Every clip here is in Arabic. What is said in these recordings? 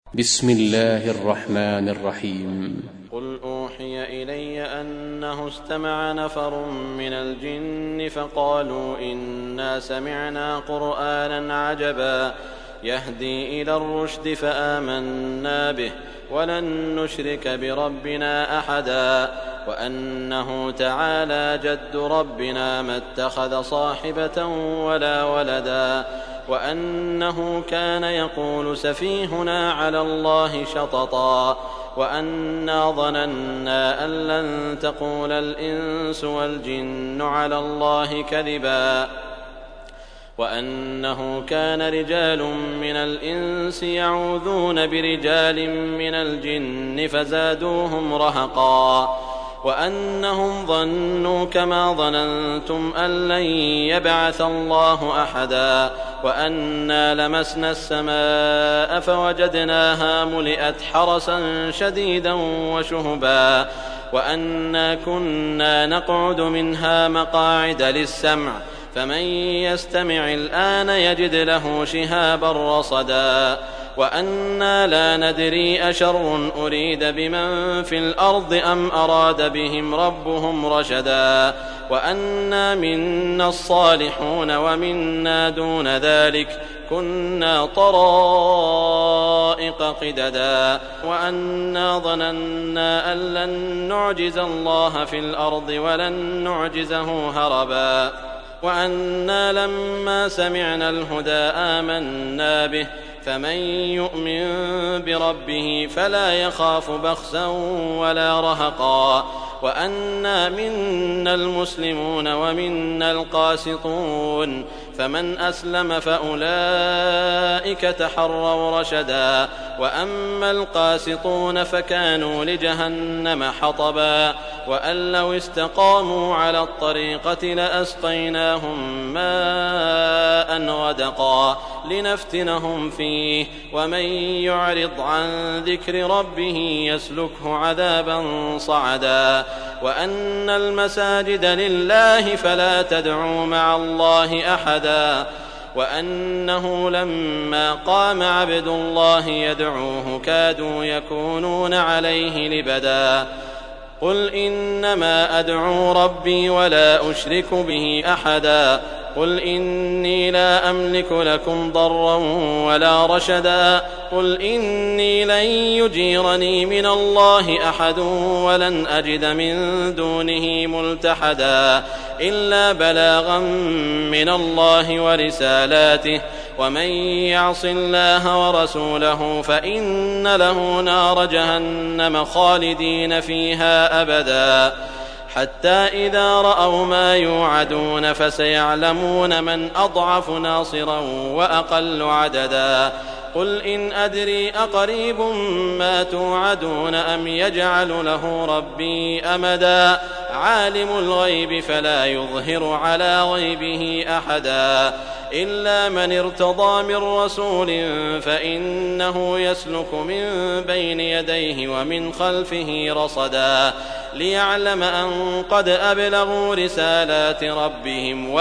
بسم الله الرحمن الرحيم. قل أوحي إلي أنه استمع نفر من الجن فقالوا إنا سمعنا قرآنا عجبا يهدي إلى الرشد فآمنا به ولن نشرك بربنا أحدا وأنه تعالى جد ربنا ما اتخذ صاحبة ولا ولدا وأنه كان يقول سفيهنا على الله شططا وأنا ظننا أن لن تقول الإنس والجن على الله كذبا وأنه كان رجال من الإنس يعوذون برجال من الجن فزادوهم رهقا وأنهم ظنوا كما ظننتم أن لن يبعث الله أحدا وأنا لمسنا السماء فوجدناها ملئت حرسا شديدا وشهبا وأنا كنا نقعد منها مقاعد للسمع فمن يستمع الآن يجد له شهابا رصدا وأنا لا ندري أشر أريد بمن في الأرض أم أراد بهم ربهم رشدا وأنا منا الصالحون ومنا دون ذلك كنا طرائق قددا وأنا ظننا أن لن نعجز الله في الأرض ولن نعجزه هربا وأنا لما سمعنا الهدى آمنا به فمن يؤمن بربه فلا يخاف بخسا ولا رهقا وأنا منا المسلمون ومنا القاسطون فمن أسلم فأولئك تحروا رشدا وأما القاسطون فكانوا لجهنم حطبا وأن لو استقاموا على الطريقة لأسقيناهم ماء غدقا لنفتنهم فيه ومن يعرض عن ذكر ربه يسلكه عذابا صعدا وأن المساجد لله فلا تدعوا مع الله أحدا وأنه لما قام عبد الله يدعوه كادوا يكونون عليه لبدا قل إنما أدعو ربي ولا أشرك به أحدا قل إني لا أملك لكم ضرا ولا رشدا قل إني لن يجيرني من الله أحد ولن أجد من دونه ملتحدا إلا بلاغا من الله ورسالاته ومن يعص الله ورسوله فإن له نار جهنم خالدين فيها أبدا حتى إذا رأوا ما يوعدون فسيعلمون من أضعف ناصرا وأقل عددا قل إن أدري أقريب ما توعدون أم يجعل له ربي أمدا عالم الغيب فلا يظهر على غيبه أحدا إلا من ارتضى من رسول فإنه يسلك من بين يديه ومن خلفه رصدا ليعلم أن قد أبلغوا رسالات ربهم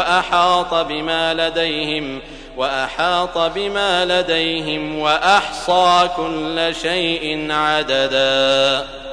وأحاط بما لديهم وأحصى كل شيء عددا.